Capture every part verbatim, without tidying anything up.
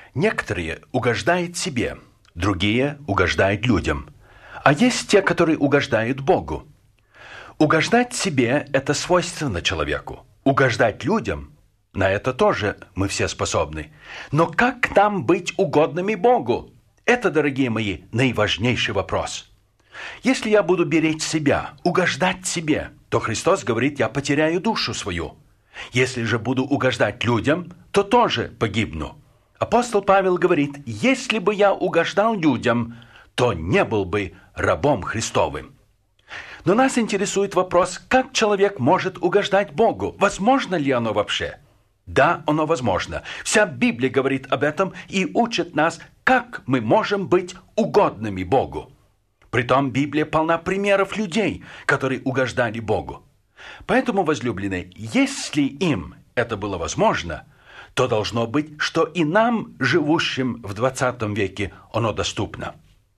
Некоторые угождают себе, другие угождают людям, а есть те, которые угождают Богу. Угождать себе – это свойственно человеку. Угождать людям – на это тоже мы все способны. Но как нам быть угодными Богу? Это, дорогие мои, наиважнейший вопрос. Если я буду беречь себя, угождать себе, то Христос говорит, я потеряю душу свою. Если же буду угождать людям, то тоже погибну. Апостол Павел говорит, если бы я угождал людям, то не был бы рабом Христовым. Но нас интересует вопрос, как человек может угождать Богу? Возможно ли оно вообще? Да, оно возможно. Вся Библия говорит об этом и учит нас, как мы можем быть угодными Богу. Притом Библия полна примеров людей, которые угождали Богу. Поэтому, возлюбленные, если им это было возможно, то должно быть, что и нам, живущим в двадцатом веке, оно доступно.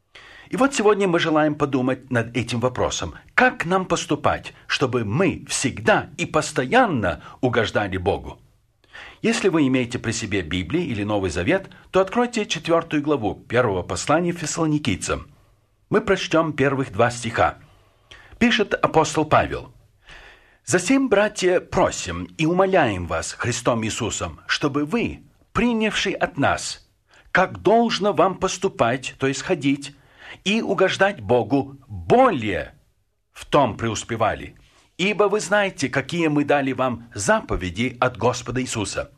И вот сегодня мы желаем подумать над этим вопросом. Как нам поступать, чтобы мы всегда и постоянно угождали Богу? Если вы имеете при себе Библию или Новый Завет, то откройте четвертую главу первого послания Фессалоникийцам. Мы прочтем первых два стиха. Пишет апостол Павел. «Засим, братья, просим и умоляем вас Христом Иисусом, чтобы вы, принявший от нас, как должно вам поступать, то есть ходить, и угождать Богу, более в том преуспевали. Ибо вы знаете, какие мы дали вам заповеди от Господа Иисуса».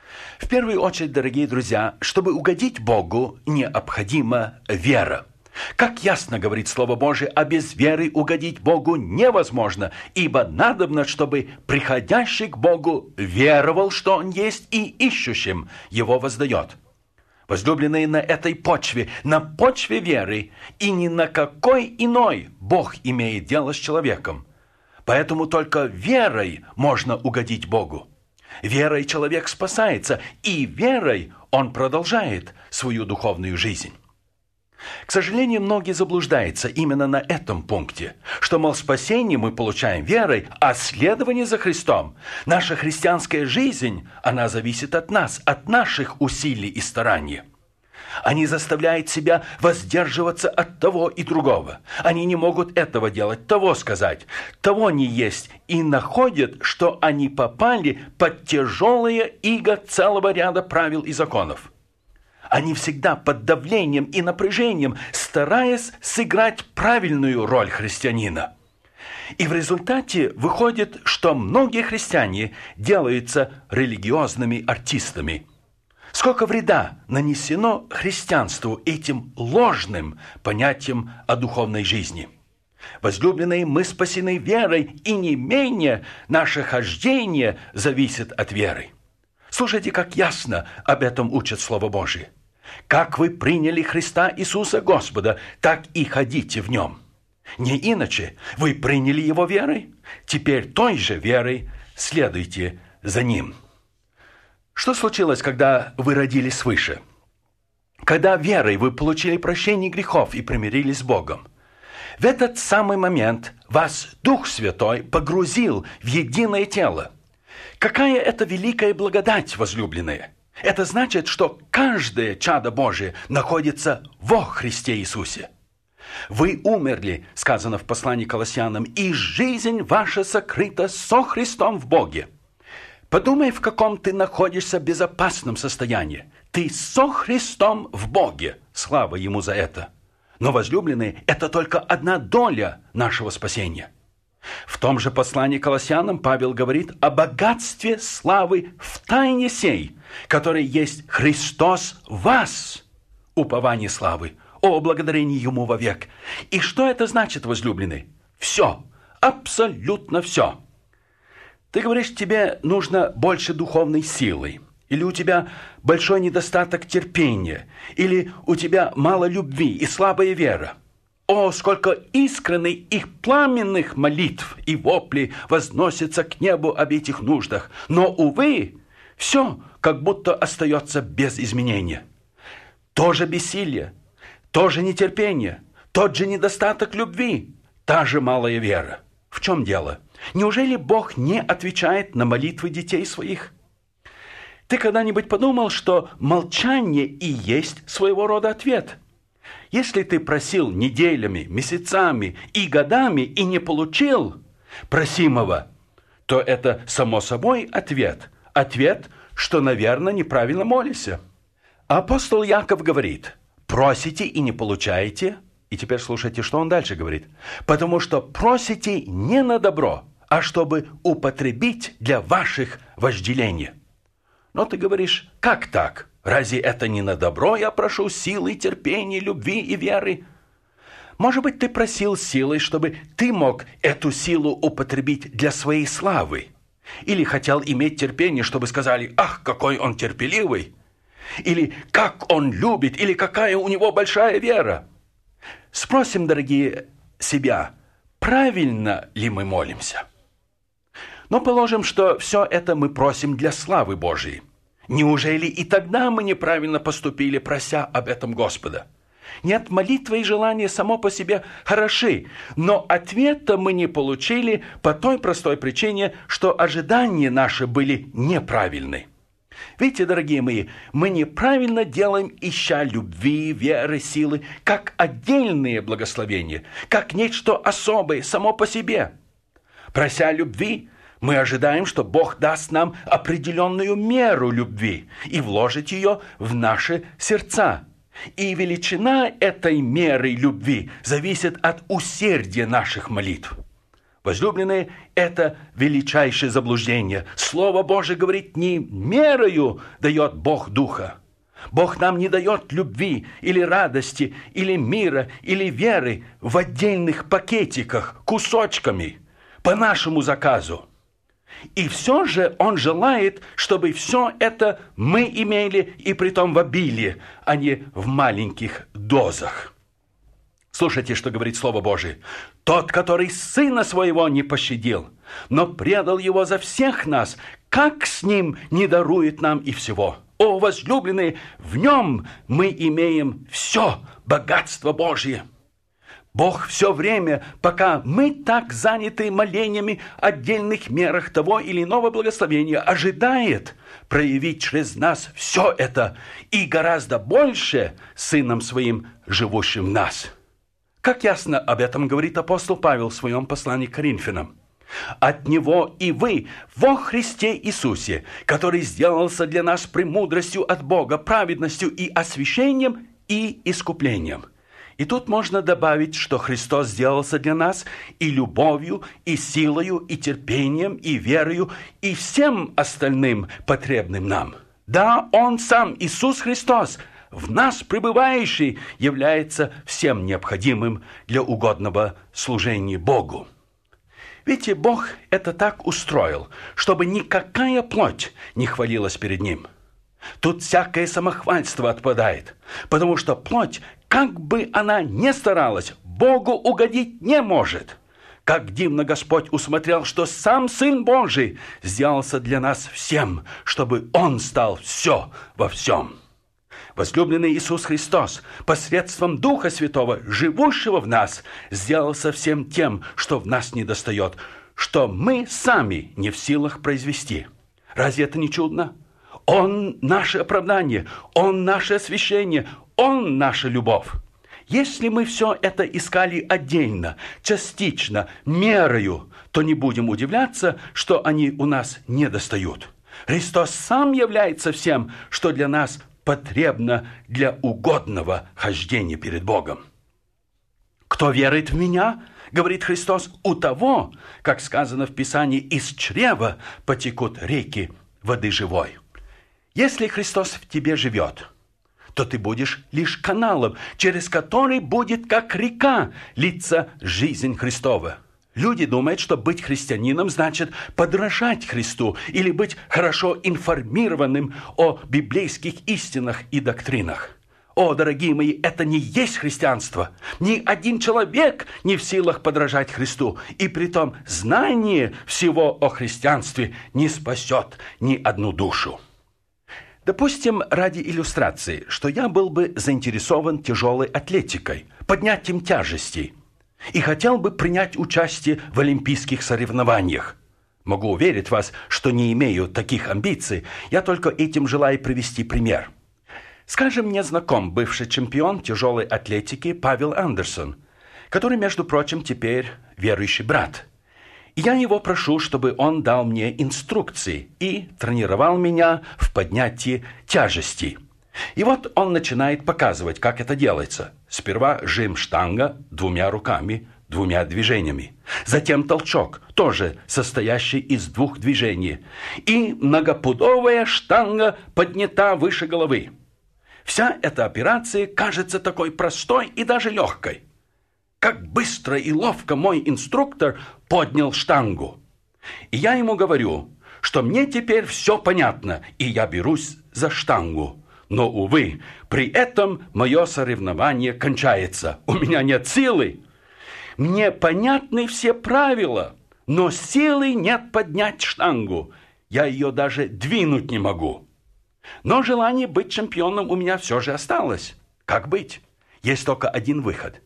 В первую очередь, дорогие друзья, чтобы угодить Богу, необходима вера. Как ясно говорит Слово Божие, а без веры угодить Богу невозможно, ибо надобно, чтобы приходящий к Богу веровал, что Он есть, и ищущим Его воздает. Возлюбленные, на этой почве, на почве веры, и ни на какой иной Бог имеет дело с человеком. Поэтому только верой можно угодить Богу. Верой человек спасается, и верой он продолжает свою духовную жизнь. К сожалению, многие заблуждаются именно на этом пункте, что, мол, спасение мы получаем верой, а следование за Христом, наша христианская жизнь, она зависит от нас, от наших усилий и стараний. Они заставляют себя воздерживаться от того и другого. Они не могут этого делать, того сказать, того не есть, и находят, что они попали под тяжелое иго целого ряда правил и законов. Они всегда под давлением и напряжением, стараясь сыграть правильную роль христианина. И в результате выходит, что многие христиане делаются религиозными артистами. Сколько вреда нанесено христианству этим ложным понятием о духовной жизни. Возлюбленные, мы спасены верой, и не менее наше хождение зависит от веры. Слушайте, как ясно об этом учит Слово Божие. Как вы приняли Христа Иисуса Господа, так и ходите в Нем. Не иначе, вы приняли Его верой, теперь той же верой следуйте за Ним. Что случилось, когда вы родились свыше? Когда верой вы получили прощение грехов и примирились с Богом. В этот самый момент вас Дух Святой погрузил в единое тело. Какая это великая благодать, возлюбленные! Это значит, что каждое чадо Божие находится во Христе Иисусе. Вы умерли, сказано в послании к Колоссянам, и жизнь ваша сокрыта со Христом в Боге. Подумай, в каком ты находишься безопасном состоянии. Ты со Христом в Боге. Слава Ему за это. Но, возлюбленные, это только одна доля нашего спасения. В том же послании к Колоссянам Павел говорит о богатстве славы в тайне сей, которой есть Христос в вас, упование славы, о благодарении Ему вовек. И что это значит, возлюбленные? Все, абсолютно все. Ты говоришь, тебе нужно больше духовной силы, или у тебя большой недостаток терпения, или у тебя мало любви и слабая вера. О, сколько искренних и пламенных молитв и воплей возносится к небу об этих нуждах. Но, увы, все как будто остается без изменения. То же бессилие, то же нетерпение, тот же недостаток любви, та же малая вера. В чем дело? Неужели Бог не отвечает на молитвы детей своих? Ты когда-нибудь подумал, что молчание и есть своего рода ответ? Если ты просил неделями, месяцами и годами и не получил просимого, то это само собой ответ. Ответ, что, наверное, неправильно молишься. Апостол Яков говорит: просите и не получаете. И теперь слушайте, что он дальше говорит. Потому что просите не на добро, а чтобы употребить для ваших вожделений. Но ты говоришь: как так? Разве это не на добро я прошу силы, терпения, любви и веры? Может быть, ты просил силы, чтобы ты мог эту силу употребить для своей славы? Или хотел иметь терпение, чтобы сказали: ах, какой он терпеливый! Или как он любит, или какая у него большая вера? Спросим, дорогие, себя, правильно ли мы молимся? Но положим, что все это мы просим для славы Божией. Неужели и тогда мы неправильно поступили, прося об этом Господа? Нет, молитва и желание само по себе хороши, но ответа мы не получили по той простой причине, что ожидания наши были неправильны. Видите, дорогие мои, мы неправильно делаем, ища любви, веры, силы, как отдельные благословения, как нечто особое само по себе. Прося любви, мы ожидаем, что Бог даст нам определенную меру любви и вложит ее в наши сердца. И величина этой меры любви зависит от усердия наших молитв. Возлюбленные, это величайшее заблуждение. Слово Божие говорит: не мерою дает Бог Духа. Бог нам не дает любви или радости, или мира, или веры в отдельных пакетиках, кусочками, по нашему заказу. И все же Он желает, чтобы все это мы имели, и притом в обилии, а не в маленьких дозах. Слушайте, что говорит Слово Божие. «Тот, который Сына Своего не пощадил, но предал Его за всех нас, как с Ним не дарует нам и всего? О, возлюбленные, в Нем мы имеем все богатство Божье». Бог все время, пока мы так заняты молениями о отдельных мерах того или иного благословения, ожидает проявить через нас все это и гораздо больше Сыном Своим, живущим в нас. Как ясно об этом говорит апостол Павел в своем послании к Коринфянам. «От Него и вы во Христе Иисусе, который сделался для нас премудростью от Бога, праведностью и освящением и искуплением». И тут можно добавить, что Христос сделался для нас и любовью, и силою, и терпением, и верою, и всем остальным потребным нам. Да, Он сам, Иисус Христос, в нас пребывающий, является всем необходимым для угодного служения Богу. Видите, Бог это так устроил, чтобы никакая плоть не хвалилась перед Ним. Тут всякое самохвальство отпадает, потому что плоть, как бы она ни старалась, Богу угодить не может. Как дивно Господь усмотрел, что сам Сын Божий сделался для нас всем, чтобы Он стал все во всем. Возлюбленный Иисус Христос посредством Духа Святого, живущего в нас, сделался всем тем, что в нас недостает, что мы сами не в силах произвести. Разве это не чудно? Он наше оправдание, Он наше освящение, Он наша любовь. Если мы все это искали отдельно, частично, мерою, то не будем удивляться, что они у нас недостают. Христос сам является всем, что для нас потребно для угодного хождения перед Богом. «Кто верует в Меня, — говорит Христос, — у того, как сказано в Писании, из чрева потекут реки воды живой». Если Христос в тебе живет, то ты будешь лишь каналом, через который будет, как река, литься жизнь Христова. Люди думают, что быть христианином значит подражать Христу или быть хорошо информированным о библейских истинах и доктринах. О, дорогие мои, это не есть христианство. Ни один человек не в силах подражать Христу, и притом знание всего о христианстве не спасет ни одну душу. Допустим, ради иллюстрации, что я был бы заинтересован тяжелой атлетикой, поднятием тяжестей, и хотел бы принять участие в олимпийских соревнованиях. Могу уверить вас, что не имею таких амбиций. Я только этим желаю привести пример. Скажем, мне знаком бывший чемпион тяжелой атлетики Павел Андерсон, который, между прочим, теперь верующий брат. И я его прошу, чтобы он дал мне инструкции и тренировал меня в поднятии тяжестей. И вот он начинает показывать, как это делается. Сперва жим штанга двумя руками, двумя движениями. Затем толчок, тоже состоящий из двух движений. И многопудовая штанга поднята выше головы. Вся эта операция кажется такой простой и даже легкой. Как быстро и ловко мой инструктор поднял штангу. И я ему говорю, что мне теперь все понятно, и я берусь за штангу. Но, увы, при этом мое соревнование кончается. У меня нет силы. Мне понятны все правила, но силы нет поднять штангу. Я ее даже двинуть не могу. Но желание быть чемпионом у меня все же осталось. Как быть? Есть только один выход.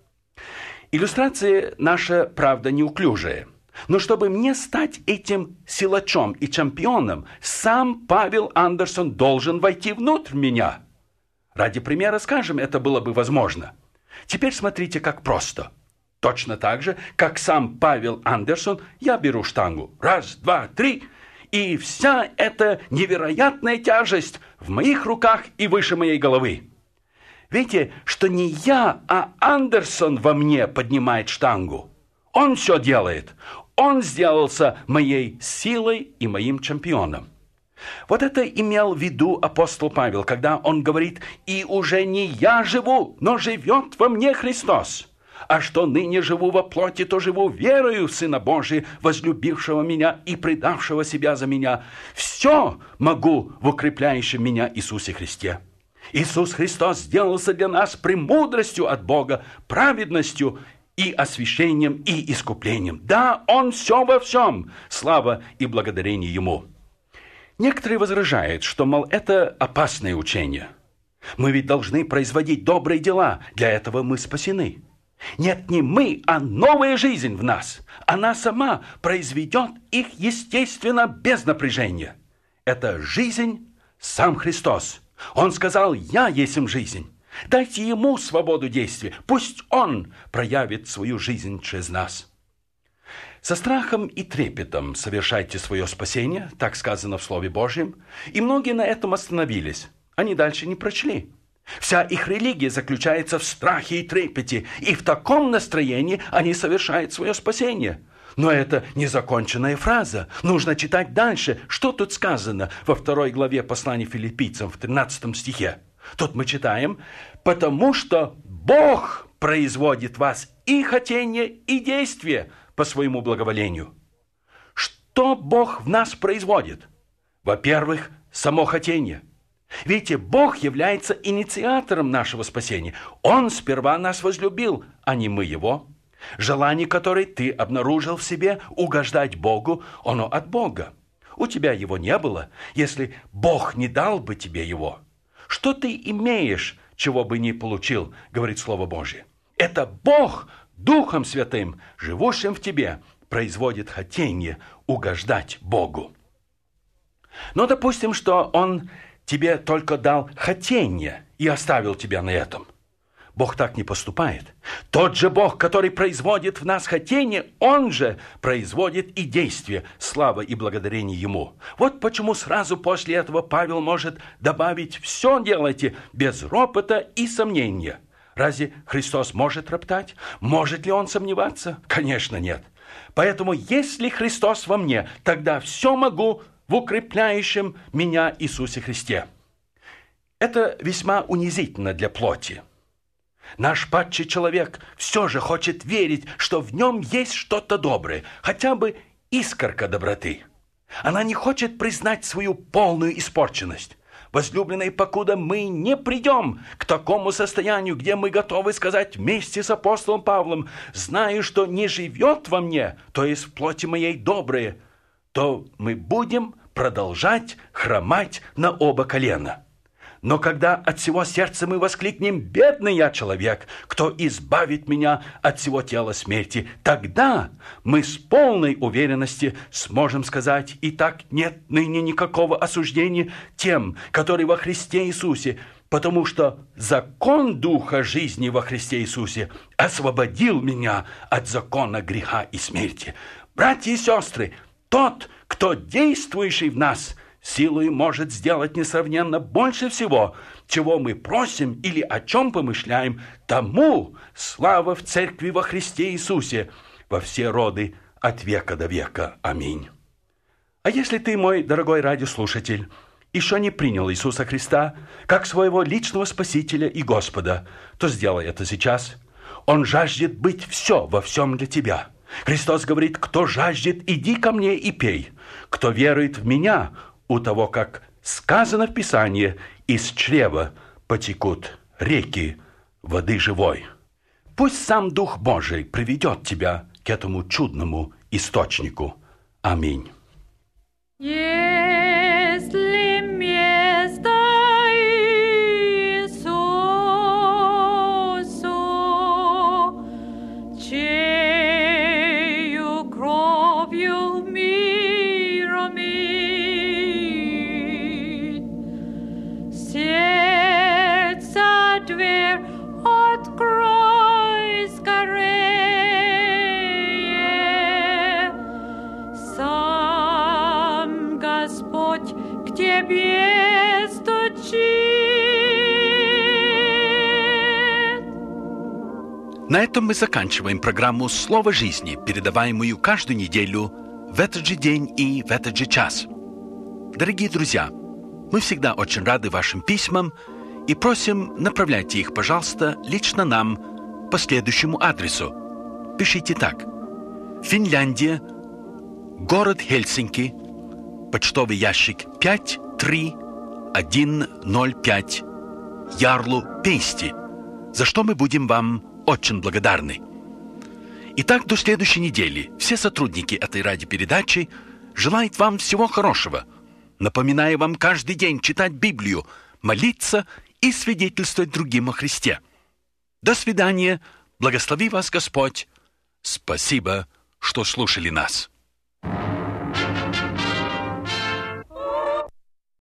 Иллюстрация наша, правда, неуклюжая. Но чтобы мне стать этим силачом и чемпионом, сам Павел Андерсон должен войти внутрь меня. Ради примера скажем, это было бы возможно. Теперь смотрите, как просто. Точно так же, как сам Павел Андерсон, я беру штангу. Раз, два, три. И вся эта невероятная тяжесть в моих руках и выше моей головы. Видите, что не я, а Андерсон во мне поднимает штангу. Он все делает. Он сделался моей силой и моим чемпионом. Вот это имел в виду апостол Павел, когда он говорит: «И уже не я живу, но живет во мне Христос. А что ныне живу во плоти, то живу верою в Сына Божия, возлюбившего меня и предавшего себя за меня. Все могу в укрепляющем меня Иисусе Христе». Иисус Христос сделался для нас премудростью от Бога, праведностью и освящением, и искуплением. Да, Он все во всем. Слава и благодарение Ему. Некоторые возражают, что, мол, это опасное учение. Мы ведь должны производить добрые дела. Для этого мы спасены. Нет, не мы, а новая жизнь в нас. Она сама произведет их естественно, без напряжения. Это жизнь сам Христос. Он сказал: «Я есть им жизнь». Дайте Ему свободу действия. Пусть Он проявит свою жизнь через нас. Со страхом и трепетом совершайте свое спасение, так сказано в Слове Божьем. И многие на этом остановились. Они дальше не прочли. Вся их религия заключается в страхе и трепете, и в таком настроении они совершают свое спасение. Но это незаконченная фраза. Нужно читать дальше. Что тут сказано во второй главе послания Филиппийцам в тринадцатом стихе? Тут мы читаем: «Потому что Бог производит в вас и хотение, и действие по своему благоволению». Что Бог в нас производит? Во-первых, само хотение. Видите, Бог является инициатором нашего спасения. Он сперва нас возлюбил, а не мы Его. Желание, которое ты обнаружил в себе, угождать Богу, оно от Бога. У тебя его не было, если Бог не дал бы тебе его. Что ты имеешь, чего бы не получил, говорит Слово Божье? Это Бог Духом Святым, живущим в тебе, производит хотение угождать Богу. Но допустим, что Он тебе только дал хотение и оставил тебя на этом. Бог так не поступает. Тот же Бог, который производит в нас хотение, Он же производит и действие. Слава и благодарение Ему. Вот почему сразу после этого Павел может добавить: «Все делайте без ропота и сомнения». Разве Христос может роптать? Может ли Он сомневаться? Конечно, нет. Поэтому, если Христос во мне, тогда все могу в укрепляющем меня Иисусе Христе. Это весьма унизительно для плоти. Наш падший человек все же хочет верить, что в нем есть что-то доброе, хотя бы искорка доброты. Она не хочет признать свою полную испорченность. Возлюбленные, покуда мы не придем к такому состоянию, где мы готовы сказать вместе с апостолом Павлом: «Знаю, что не живет во мне, то есть в плоти моей доброе», то мы будем продолжать хромать на оба колена. Но когда от всего сердца мы воскликнем: «Бедный я человек, кто избавит меня от всего тела смерти?», тогда мы с полной уверенностью сможем сказать: «Итак, нет ныне никакого осуждения тем, которые во Христе Иисусе, потому что закон Духа жизни во Христе Иисусе освободил меня от закона греха и смерти». Братья и сестры, тот, кто действующий в нас, силой может сделать несравненно больше всего, чего мы просим или о чем помышляем. Тому слава в Церкви во Христе Иисусе во все роды от века до века. Аминь. А если ты, мой дорогой радиослушатель, еще не принял Иисуса Христа как своего личного Спасителя и Господа, то сделай это сейчас. Он жаждет быть все во всем для тебя. Христос говорит: «Кто жаждет, иди ко мне и пей. Кто верует в меня, у того, как сказано в Писании, из чрева потекут реки воды живой». Пусть сам Дух Божий приведет тебя к этому чудному источнику. Аминь. Если место Иисусу, чею кровью мир омит, сердца дверь открой скорее, сам Господь к тебе стучит. На этом мы заканчиваем программу «Слово жизни», передаваемую каждую неделю в этот же день и в этот же час. Дорогие друзья, мы всегда очень рады вашим письмам и просим, направляйте их, пожалуйста, лично нам по следующему адресу. Пишите так: Финляндия, город Хельсинки, почтовый ящик пять три один ноль пять, Ярлу Пейсти, за что мы будем вам очень благодарны. Итак, до следующей недели все сотрудники этой радиопередачи желают вам всего хорошего, напоминая вам каждый день читать Библию, молиться и свидетельствовать другим о Христе. До свидания, благослови вас Господь. Спасибо, что слушали нас.